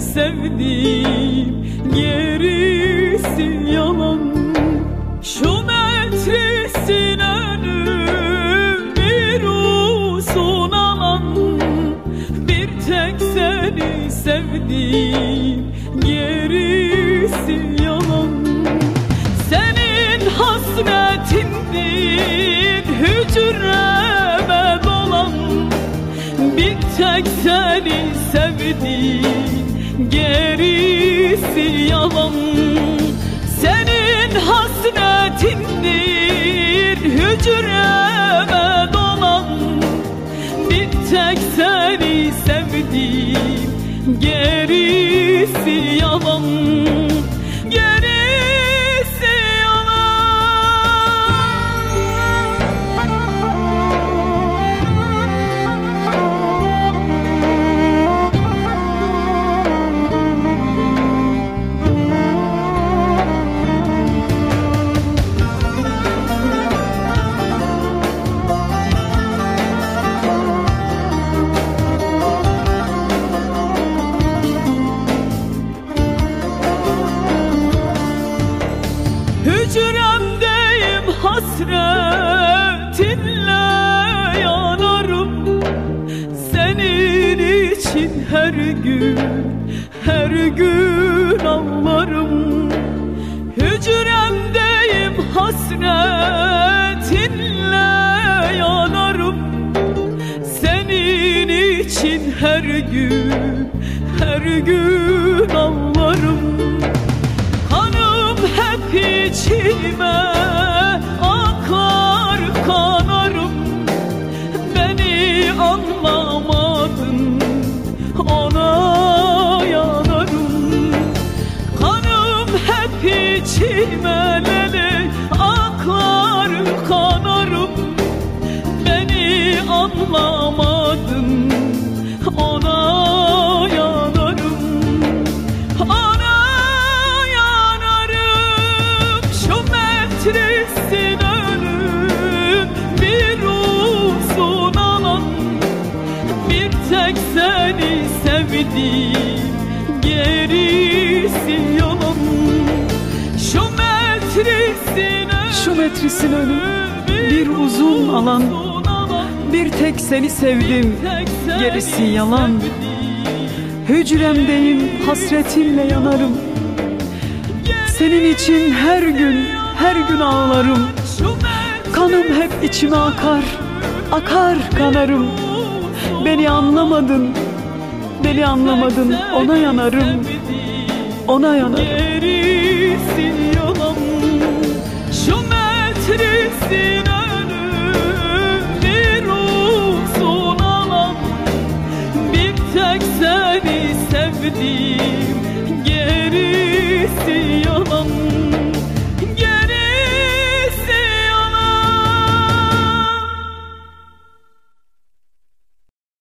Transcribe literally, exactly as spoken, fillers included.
sevdim, gerisi yalan. Şu metresin önü bir uzun alan, bir tek seni sevdim, gerisi yalan. Senin hasretindir hücreme dolan, bir tek seni sevdim, gerisi yalan. Senin hasretindir hücreme dolan, bir tek seni sevdim, gerisi yalan. Gerisi hücremdeyim, hasretinle yanarım. Senin için her gün, her gün ağlarım. Hücremdeyim, hasretinle yanarım. Senin için her gün, her gün ağlarım. Hep içime akar kanarım. Beni anlamadın, ona yanarım. Kanım hep içime lele akar kanarım. Beni anlamadın, ona yanarım. Ona metresin önün bir uzun alan, bir tek seni sevdim, gerisi yalan. Şu metresin Şu metrisin önü bir uzun alan, bir tek seni sevdim, gerisi yalan. Hücremdeyim, hasretinle yanarım. Senin için her gün, her gün ağlarım. Kanım hep içime akar, akar kanarım. Beni anlamadın, beni anlamadın, ona yanarım, ona yanarım. Gerisi yalan. Şu metresin